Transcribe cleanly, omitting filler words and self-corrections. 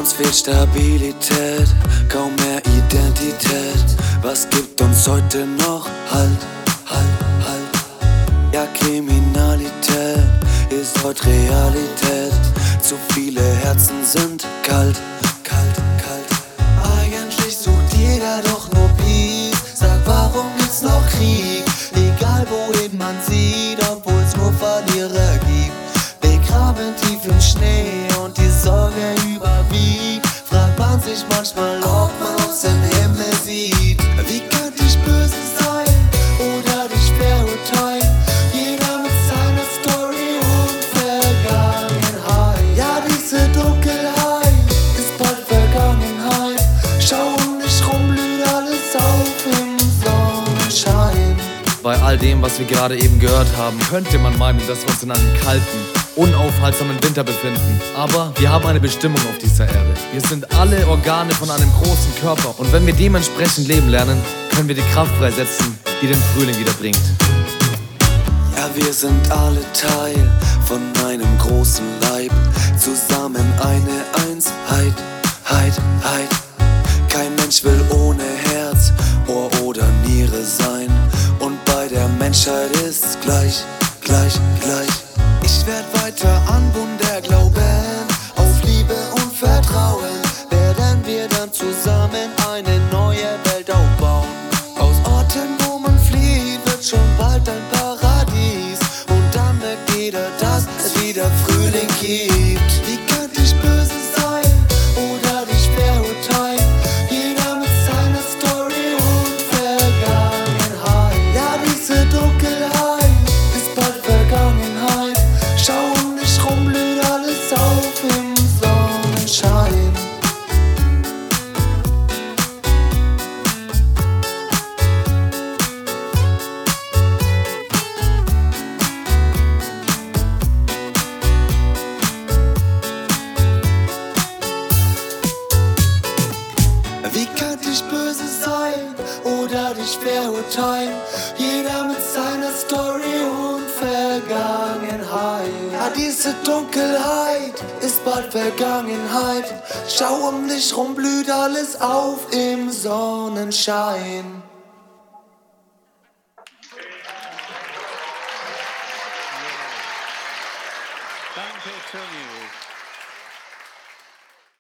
Uns fehlt Stabilität, kaum mehr Identität. Was gibt uns heute noch Halt, Halt, Halt? Ja, Kriminalität ist heute Realität. Zu viele Herzen sind kalt, kalt, kalt. Eigentlich sucht jeder doch nur Peace. Sag, warum gibt's noch Krieg? Egal wohin man sieht, obwohl's nur Verlierer gibt. Begraben tief im Schnee und die Sorge überwiegt. Fragt man sich manchmal, ob man uns im Himmel sieht. Wie könnte ich böse sein oder dich verurteilen? Jeder mit seiner Story und Vergangenheit. Ja, diese Dunkelheit ist bald Vergangenheit. Schau um dich rum, blüht alles auf im Sonnenschein. Bei all dem, was wir gerade eben gehört haben, könnte man meinen, dass wir uns in einem kalten, unaufhaltsamen Winter befinden. Aber wir haben eine Bestimmung auf dieser Erde. Wir sind alle Organe von einem großen Körper. Und wenn wir dementsprechend leben lernen, können wir die Kraft freisetzen, die den Frühling wieder bringt. Ja, wir sind alle Teil von einem großen Leib. Zusammen eine Einsheit, Heit, Heit. Kein Mensch will ohne Herz, Ohr oder Niere sein. Und bei der Menschheit ist's gleich, gleich, gleich. Ich werd weiter an Wunder glauben, auf Liebe und Vertrauen. Werden wir dann zusammen eine neue Welt aufbauen. Aus Orten, wo man flieht, wird schon bald ein Paradies. Und dann merkt jeder, dass es wieder Frühling gibt. Wie könnte ich böse sein oder dich verurteilen? Jeder mit seiner Story und Vergangenheit. Ja, diese Dunkelheit ist bald Vergangenheit. Schau um dich rum, blüht alles auf im Sonnenschein. Wie könnte ich böse sein oder dich verurteilen? Jeder mit seiner Story und Vergangenheit. Ja, diese Dunkelheit ist bald Vergangenheit. Schau um dich rum, blüht alles auf im Sonnenschein. Danke, Tony.